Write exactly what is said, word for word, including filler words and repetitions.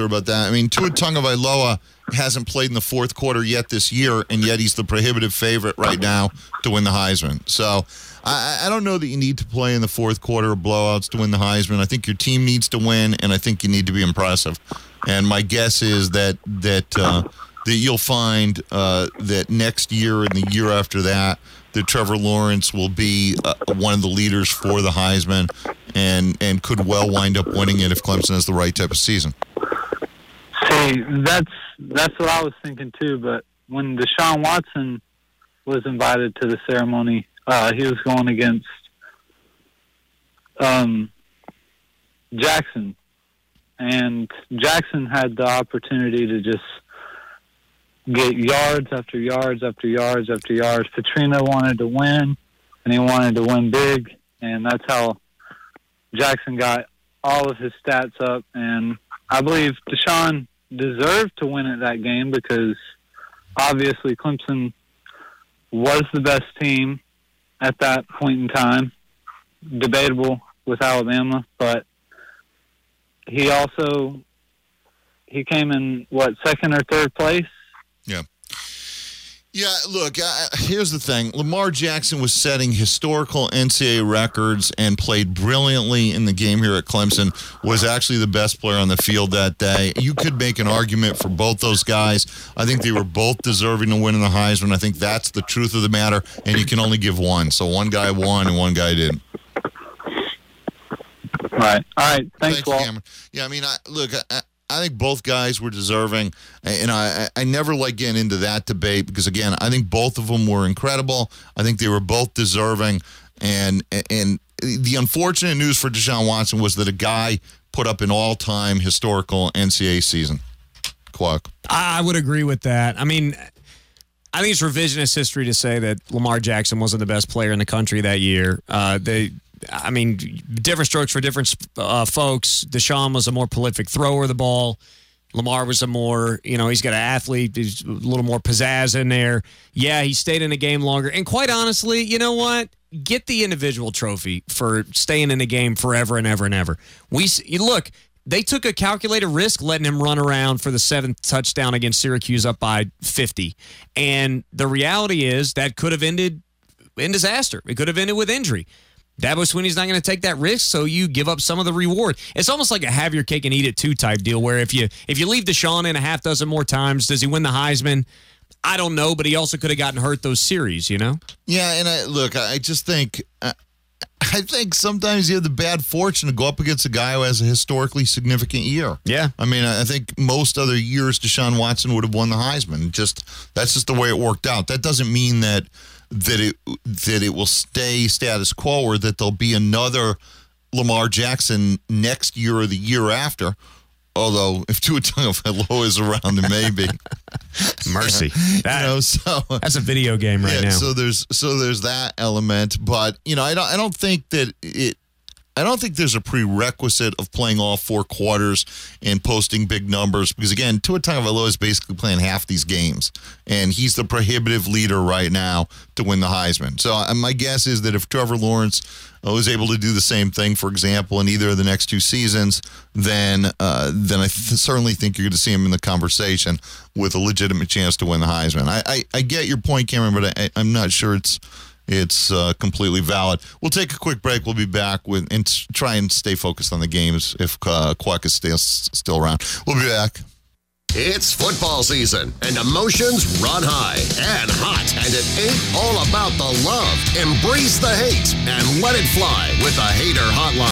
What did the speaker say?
sure about that. I mean, Tua Tagovailoa hasn't played in the fourth quarter yet this year, and yet he's the prohibitive favorite right now to win the Heisman. So I, I don't know that you need to play in the fourth quarter of blowouts to win the Heisman. I think your team needs to win, and I think you need to be impressive. And my guess is that that uh, that you'll find uh, that next year and the year after that, that Trevor Lawrence will be uh, one of the leaders for the Heisman and and could well wind up winning it if Clemson has the right type of season. See, that's that's what I was thinking too, but when Deshaun Watson was invited to the ceremony, uh, he was going against um, Jackson. And Jackson had the opportunity to just get yards after yards after yards after yards. Petrino wanted to win, and he wanted to win big, and that's how Jackson got all of his stats up. And I believe Deshaun deserved to win at that game because obviously Clemson was the best team at that point in time, debatable with Alabama, but he also he came in, what, second or third place? Yeah. Yeah, look, uh, here's the thing. Lamar Jackson was setting historical N C double A records and played brilliantly in the game here at Clemson, was actually the best player on the field that day. You could make an argument for both those guys. I think they were both deserving to win in the Heisman. I think that's the truth of the matter, and you can only give one. So one guy won and one guy didn't. All right. All right. Thanks, Thank Walt. you, Cameron. Yeah, I mean, I, look, I, I think both guys were deserving, and I, I never like getting into that debate because, again, I think both of them were incredible. I think they were both deserving, and and the unfortunate news for Deshaun Watson was that a guy put up an all-time historical N C double A season. Quack. I would agree with that. I mean, I think it's revisionist history to say that Lamar Jackson wasn't the best player in the country that year. Uh, they. I mean, different strokes for different uh, folks. Deshaun was a more prolific thrower of the ball. Lamar was a more, you know, he's got an athlete. He's a little more pizzazz in there. Yeah, he stayed in the game longer. And quite honestly, you know what? Get the individual trophy for staying in the game forever and ever and ever. We look, they took a calculated risk letting him run around for the seventh touchdown against Syracuse up by fifty. And the reality is that could have ended in disaster. It could have ended with injury. Dabo Swinney's not going to take that risk, so you give up some of the reward. It's almost like a have your cake and eat it too type deal, where if you if you leave Deshaun in a half dozen more times, does he win the Heisman? I don't know, but he also could have gotten hurt those series, you know? Yeah, and I, look, I just think uh, I think sometimes you have the bad fortune to go up against a guy who has a historically significant year. Yeah. I mean, I think most other years Deshaun Watson would have won the Heisman. Just that's just the way it worked out. That doesn't mean that that it that it will stay status quo or that there'll be another Lamar Jackson next year or the year after. Although, if Tua Tagovailoa is around, then maybe. Mercy. That, you know, so that's a video game right yeah, now. So there's so there's that element, but you know, I don't I don't think that it. I don't think there's a prerequisite of playing all four quarters and posting big numbers because, again, Tua Tagovailoa is basically playing half these games, and he's the prohibitive leader right now to win the Heisman. So uh, my guess is that if Trevor Lawrence uh, was able to do the same thing, for example, in either of the next two seasons, then uh, then I th- certainly think you're going to see him in the conversation with a legitimate chance to win the Heisman. I, I, I get your point, Cameron, but I, I'm not sure it's It's uh, completely valid. We'll take a quick break. We'll be back with and try and stay focused on the games if uh, Quack is still, still around. We'll be back. It's football season, and emotions run high and hot, and it ain't all about the love. Embrace the hate and let it fly with the Hater Hotline.